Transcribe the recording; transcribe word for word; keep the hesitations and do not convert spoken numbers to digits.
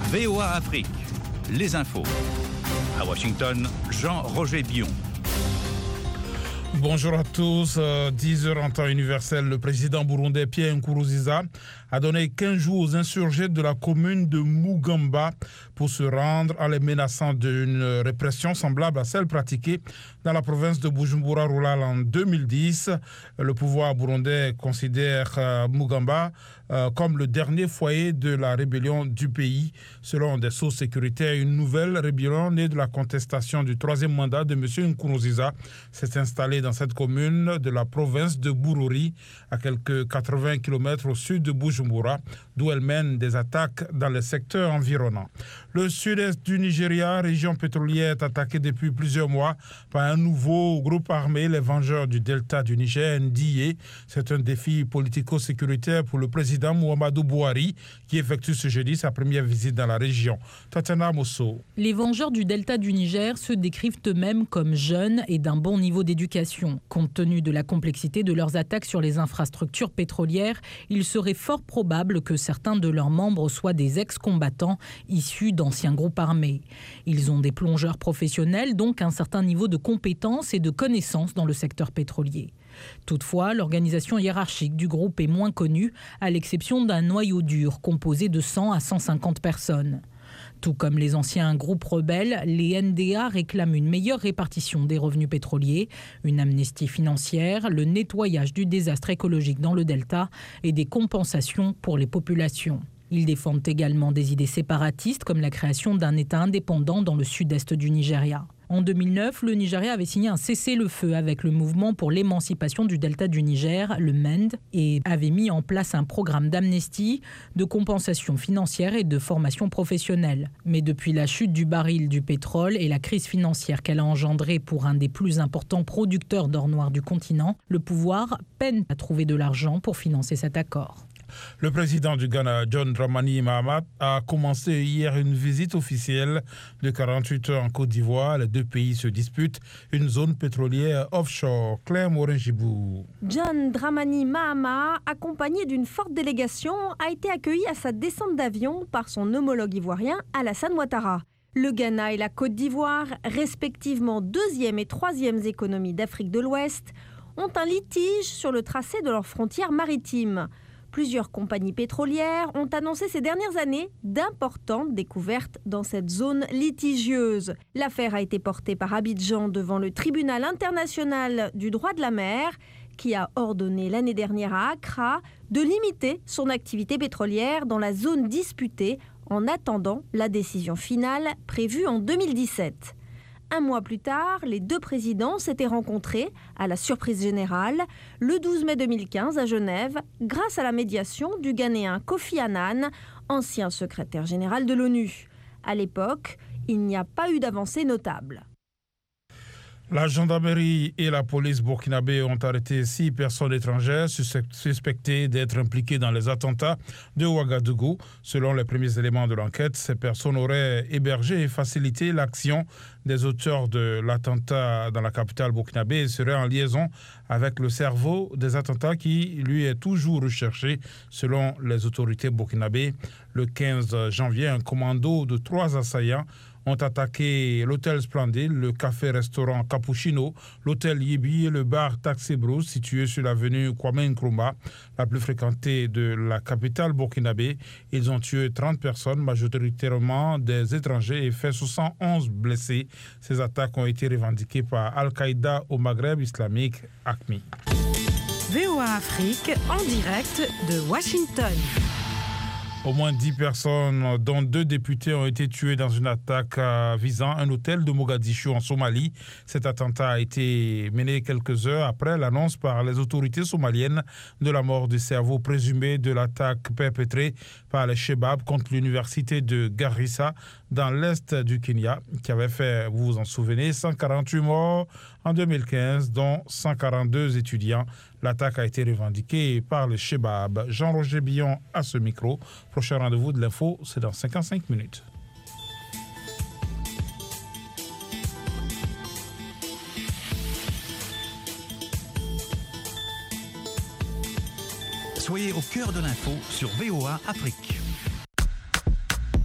V O A Afrique, les infos. À Washington, Jean-Roger Billon. Bonjour à tous. Euh, dix heures en temps universel, le président burundais Pierre Nkurunziza a donné quinze jours aux insurgés de la commune de Mugamba pour se rendre en les menaçant d'une répression semblable à celle pratiquée dans la province de Bujumbura-Rural en deux mille dix. Le pouvoir burundais considère euh, Mugamba euh, comme le dernier foyer de la rébellion du pays. Selon des sources sécuritaires, une nouvelle rébellion née de la contestation du troisième mandat de M. Nkurunziza s'est installée dans cette commune de la province de Bururi, à quelques quatre-vingts kilomètres au sud de Bujumbura, d'où elle mène des attaques dans les secteurs environnants. Le sud-est du Nigeria, région pétrolière, est attaquée depuis plusieurs mois par un nouveau groupe armé, les Vengeurs du Delta du Niger, N D A. C'est un défi politico-sécuritaire pour le président Muhammadu Buhari, qui effectue ce jeudi sa première visite dans la région. Tatiana Mosso. Les Vengeurs du Delta du Niger se décrivent eux-mêmes comme jeunes et d'un bon niveau d'éducation. Compte tenu de la complexité de leurs attaques sur les infrastructures pétrolières, il serait fort probable que certains de leurs membres soient des ex-combattants issus d'anciens groupes armés. Ils ont des plongeurs professionnels, donc un certain niveau de compétences et de connaissances dans le secteur pétrolier. Toutefois, l'organisation hiérarchique du groupe est moins connue, à l'exception d'un noyau dur composé de cent à cent cinquante personnes. Tout comme les anciens groupes rebelles, les N D A réclament une meilleure répartition des revenus pétroliers, une amnistie financière, le nettoyage du désastre écologique dans le delta et des compensations pour les populations. Ils défendent également des idées séparatistes comme la création d'un État indépendant dans le sud-est du Nigeria. En deux mille neuf, le Nigeria avait signé un cessez-le-feu avec le mouvement pour l'émancipation du delta du Niger, le M E N D, et avait mis en place un programme d'amnistie, de compensation financière et de formation professionnelle. Mais depuis la chute du baril du pétrole et la crise financière qu'elle a engendrée pour un des plus importants producteurs d'or noir du continent, le pouvoir peine à trouver de l'argent pour financer cet accord. Le président du Ghana, John Dramani Mahama, a commencé hier une visite officielle de quarante-huit heures en Côte d'Ivoire. Les deux pays se disputent une zone pétrolière offshore. Claire Morin-Gibou. John Dramani Mahama, accompagné d'une forte délégation, a été accueilli à sa descente d'avion par son homologue ivoirien Alassane Ouattara. Le Ghana et la Côte d'Ivoire, respectivement deuxième et troisième économies d'Afrique de l'Ouest, ont un litige sur le tracé de leurs frontières maritimes. Plusieurs compagnies pétrolières ont annoncé ces dernières années d'importantes découvertes dans cette zone litigieuse. L'affaire a été portée par Abidjan devant le tribunal international du droit de la mer, qui a ordonné l'année dernière à Accra de limiter son activité pétrolière dans la zone disputée en attendant la décision finale prévue en deux mille dix-sept. Un mois plus tard, les deux présidents s'étaient rencontrés, à la surprise générale, le douze mai deux mille quinze à Genève, grâce à la médiation du Ghanéen Kofi Annan, ancien secrétaire général de l'ONU. À l'époque, il n'y a pas eu d'avancée notable. La gendarmerie et la police burkinabé ont arrêté six personnes étrangères suspectées d'être impliquées dans les attentats de Ouagadougou. Selon les premiers éléments de l'enquête, ces personnes auraient hébergé et facilité l'action des auteurs de l'attentat dans la capitale burkinabé et seraient en liaison avec le cerveau des attentats qui, lui, est toujours recherché. Selon les autorités burkinabé, le quinze janvier, un commando de trois assaillants ont attaqué l'hôtel Splendide, le café-restaurant Cappuccino, l'hôtel Yibi et le bar Taxi Brousse situé sur l'avenue Kwame Nkrumah, la plus fréquentée de la capitale burkinabé. Ils ont tué trente personnes, majoritairement des étrangers, et fait soixante et onze blessés. Ces attaques ont été revendiquées par Al-Qaïda au Maghreb islamique, A Q M I. V O A Afrique en direct de Washington. Au moins dix personnes, dont deux députés, ont été tuées dans une attaque visant un hôtel de Mogadiscio en Somalie. Cet attentat a été mené quelques heures après l'annonce par les autorités somaliennes de la mort du cerveau présumé de l'attaque perpétrée par les Chebab contre l'université de Garissa dans l'est du Kenya, qui avait fait, vous vous en souvenez, cent quarante-huit morts en deux mille quinze, dont cent quarante-deux étudiants. L'attaque a été revendiquée par les Chebab. Jean-Roger Billon à ce micro. Prochain rendez-vous de l'info, c'est dans cinquante-cinq minutes. Soyez au cœur de l'info sur V O A Afrique.